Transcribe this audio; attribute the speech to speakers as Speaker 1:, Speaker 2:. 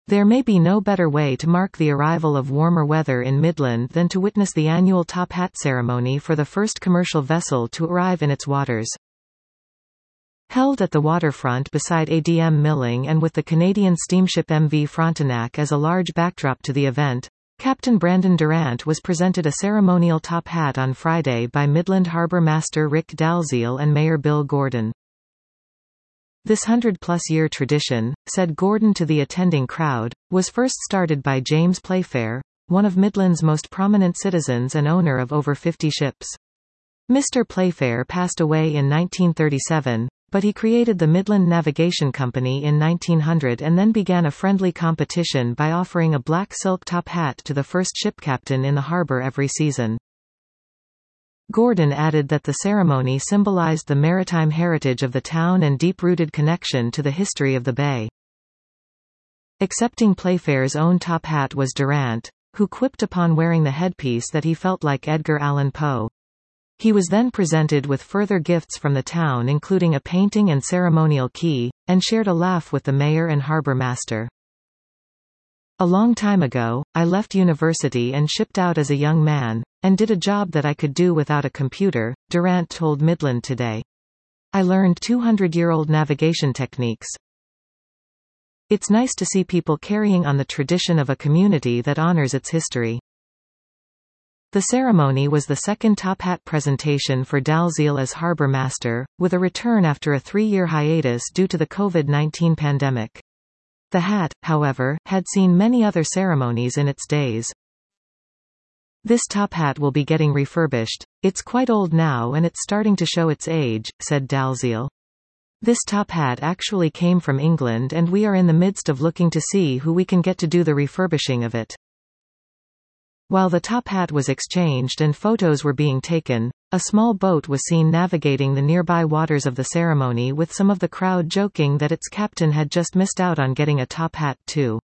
Speaker 1: There may be no better way to mark the arrival of warmer weather in Midland than to witness the annual top hat ceremony for the first commercial vessel to arrive in its waters. Held at the waterfront beside ADM Milling and with the Canadian steamship MV Frontenac as a large backdrop to the event, Captain Brandon Durant was presented a ceremonial top hat on Friday by Midland Harbour Master Rick Dalziel and Mayor Bill Gordon. This 100-plus-year tradition, said Gordon to the attending crowd, was first started by James Playfair, one of Midland's most prominent citizens and owner of over 50 ships. Mr. Playfair passed away in 1937, but he created the Midland Navigation Company in 1900 and then began a friendly competition by offering a black silk top hat to the first ship captain in the harbor every season. Gordon added that the ceremony symbolized the maritime heritage of the town and deep-rooted connection to the history of the bay. Accepting Playfair's own top hat was Durant, who quipped upon wearing the headpiece that he felt like Edgar Allan Poe. He was then presented with further gifts from the town including a painting and ceremonial key, and shared a laugh with the mayor and harbor master. A long time ago, I left university and shipped out as a young man, and did a job that I could do without a computer, Durant told Midland Today. I learned 200-year-old navigation techniques. It's nice to see people carrying on the tradition of a community that honors its history. The ceremony was the second top hat presentation for Dalziel as harbor master, with a return after a 3-year hiatus due to the COVID-19 pandemic. The hat, however, had seen many other ceremonies in its days. This top hat will be getting refurbished. It's quite old now and it's starting to show its age, said Dalziel. This top hat actually came from England and we are in the midst of looking to see who we can get to do the refurbishing of it. While the top hat was exchanged and photos were being taken, a small boat was seen navigating the nearby waters of the ceremony with some of the crowd joking that its captain had just missed out on getting a top hat too.